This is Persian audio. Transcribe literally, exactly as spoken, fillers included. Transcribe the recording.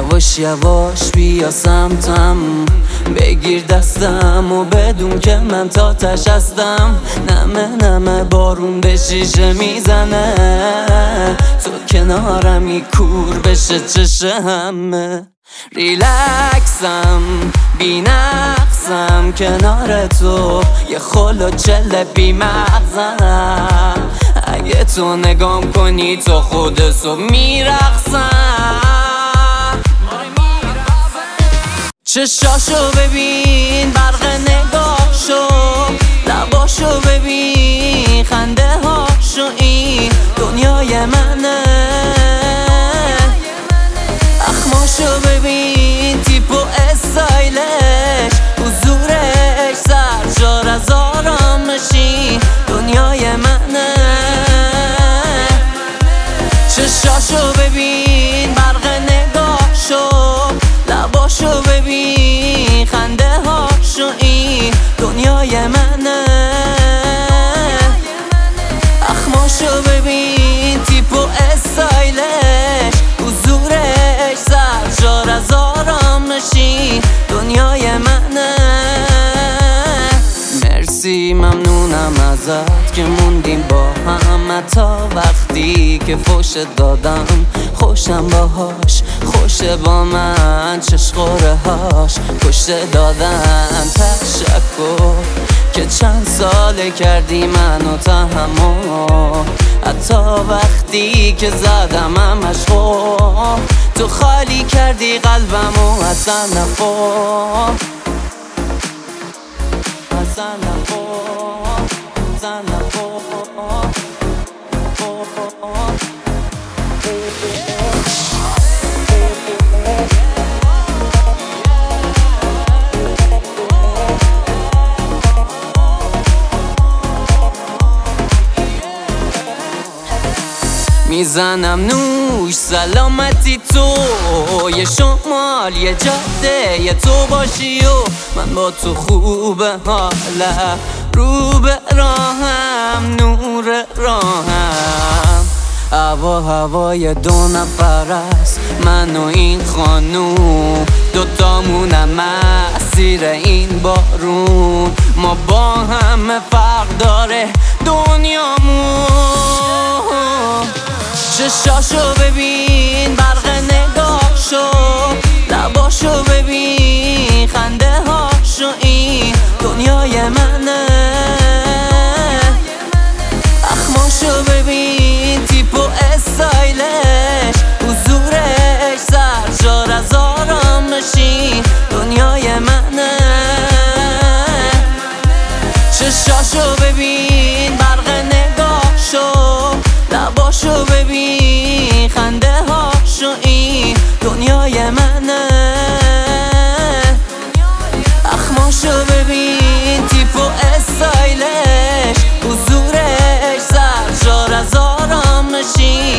یواش یواش بیا سمتم، بگیر دستم و بدون که من تا تش هستم. نمه نمه بارون به شیشه میزنه، تو کنارمی کور بشه چشه همه. ریلکسم بی نقصم کنار تو، یه خل و چله بی مغزم. اگه تو نگام کنی تو خودتو میرقصم. چشاشو ببین برق نگاهشو، لباشو ببین خنده هاشو، این دنیای منه. اخماشو ببین تیپ و استایلش، حضورش سرشار از آرامشی دنیای منه. چشاشو ببین برق نگاهشو، لباشو ببین خنده هاشو، این دنیای منه. اخماشو ببین تیپ و استایلش، حضورش سرشار از آرامشی دنیای منه. مرسی ممنونم ازت که موندیم با هم، تا وقتی که فوش دادم خوشم باهاش، خوشه با من چشقوره هاش کشته دادن. تشکر که چند ساله کردی منو تحمل، حتی وقتی که زدم همش خور، تو خالی کردی قلبمو اصلا نخور، اصلا نخور، اصلا نخور. میزنم نوش سلامتی تو، یه شمال یه جاده یه تو باشی و من با تو خوبه حالا. رو به راهم نور راهم، هوا هوای دو نفر است، من و این خانوم دوتامونم مسیر این بارون. ما با همه فرق داره دنیامون. چشاشو ببین برق نگاهشو، لباشو ببین خنده هاشو، این دنیای منه. اخماشو ببین تیپ و استایلش، حضورش سرشار از آرامشی دنیای منه. چشاشو ببین برق نگاهشو، لباشو ببین خنده هاشو، این دنیای منه. اخماشو ببین تیپ و استایلش، حضورش سرشار از آرامشی